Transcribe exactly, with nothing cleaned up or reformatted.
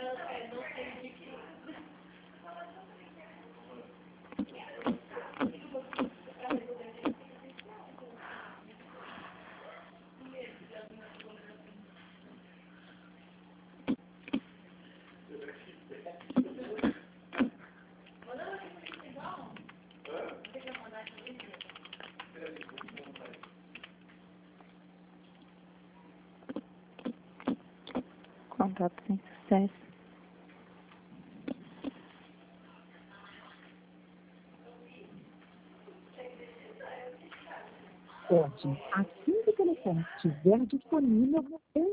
Contato sem sucesso. Ótimo. Assim que o telefone estiver disponível, você